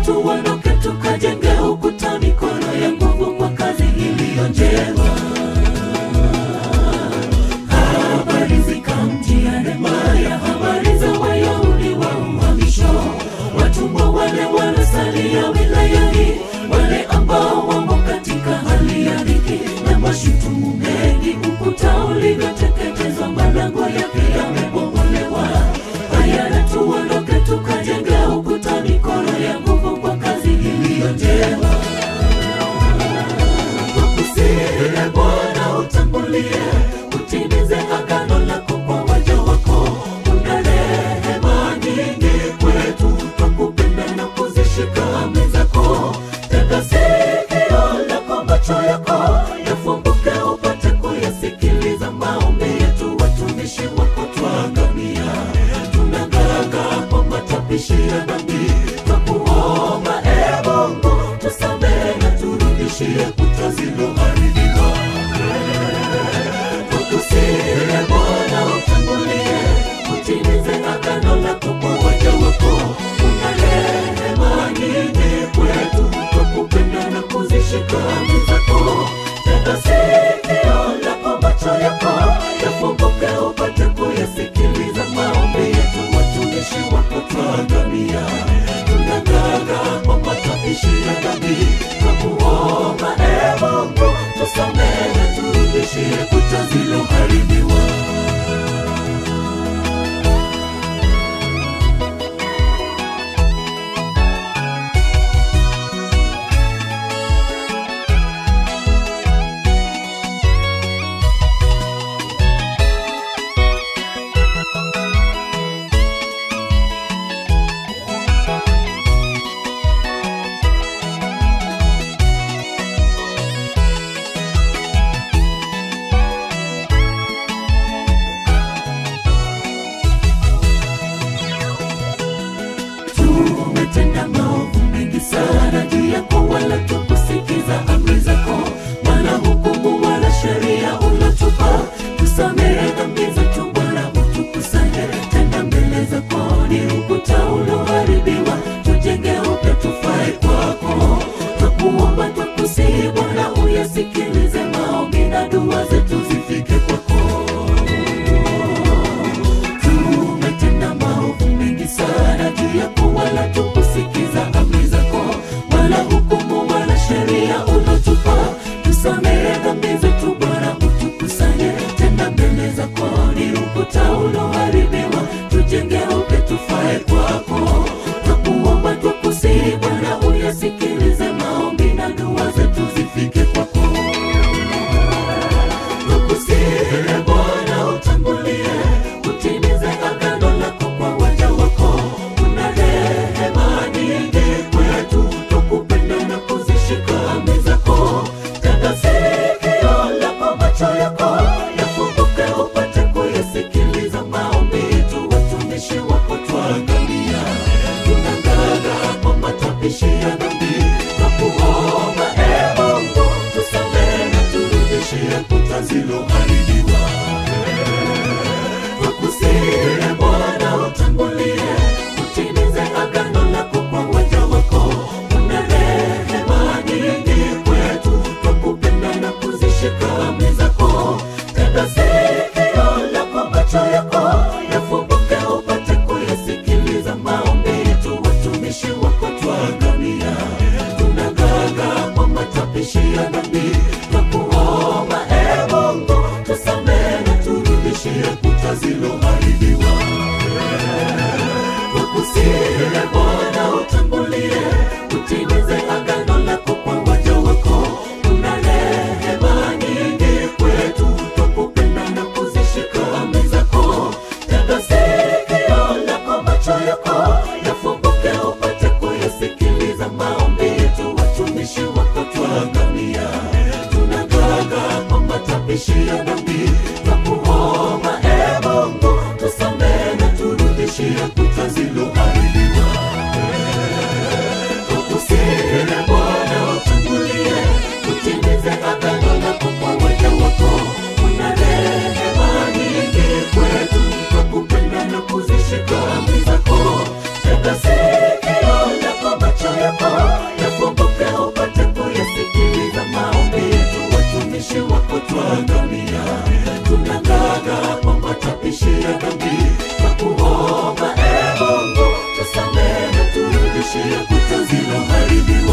tuondoke tukajenge ukuta, mikono ya nguvu kwa kazi iliyo njema. Habari zikamjia Nehemia, habari za Wayahudi wa uhamisho, watumwa wale wanasalia wilayani, wale ambao wamo katika hali ya dhiki na mashutumu mengi. Ukuta ulivyoteketezwa, malango yake yamebomolewa. Haya na tuondoke tukajenge ukuta, mikono ya nguvu kwa kazi iliyo njema. Tukusihi Bwana utangulie, utimize agano lako kwa waja wako. Una rehema nyingi kwetu, twakupenda na kuzishika amri zako. Tega sikio lako, macho yako yafumbuke, upate kuyasikiliza maombi yetu. Watumishi wako twaangamia, tunagaga kwa matapishi ya dhambi. Twakuomba Mungu tusamehe na turudishie kuta ziloharibiwa. Tukusihi Bwana utangulie, utimize agano lako kwa waja wako. Una rehema nyingi kwetu, twakupenda na kuzishika amri zako. Tega sikio lako, macho yako yafumbuke, upate kuyasikiliza maombi yetu. Watumishi wako twaangamia, tunagaga kwa matapishi ya dhambi. Twakuomba Mungu tusamehe na turudishie kuta ziloharibiwa. Tumetenda maovu mengi sana juu yako, wala tukusikiza amri zako, wala hukumu wala sheria ulotupa. Tusamehe dhambi zetu Bwana, utukusanye tena mbele zako. Ni ukuta uloharibiwa, tujenge upya tufae kwako. Twakuomba twakusihi Bwana, uyasikilize maombi na dua zetu zifike kwako. Tumetenda maovu mengi sana juu yako, wala tukusikiza amri zako, wala hukumu wala sheria ulotupa. Tusamehe dhambi zetu Bwana, utukusanye tena mbele zako. Ni ukuta uloharibiwa, tujenge upya tufae kwako. Twakuomba twakusihi Bwana, uyasikilize maombi na dua zetu zifike kwako. Tukusihi Bwana utangulie, utimize agano lako kwa waja wako. Una rehema nyingi kwetu, twakupenda na kuzishika amri zako. Tega sikio lako, macho yako yafumbuke, upate kuyasikiliza maombi yetu. Watumishi wako twaangamia, tunagaga kwa matapishi ya dhambi. Twakuomba Mungu tusamehe na turudishie kuta ziloharibiwa. Tukusihi Bwana utangulie, utimize agano lako kwa waja wako. Una rehema nyingi kwetu, twakupenda na kuzishika amri zako. Tega sikio lako, macho yako yafumbuke, upate kuyasikiliza maombi yetu. Watumishi wako twaangamia, tunagaga kwa matapishi ya dhambi. Twakuomba Mungu tusamehe na turudishie kuta ziloharibiwa. Tukusihi Bwana utangulie, utimize agano lako kwa waja wako. Una rehema nyingi kwetu, twakupenda na kuzishika amri zako. Tega sikio lako, macho yako yafumbuke, upate kuyasikiliza maombi yetu. Watumishi wako twaangamia, kuta ziloharibiwa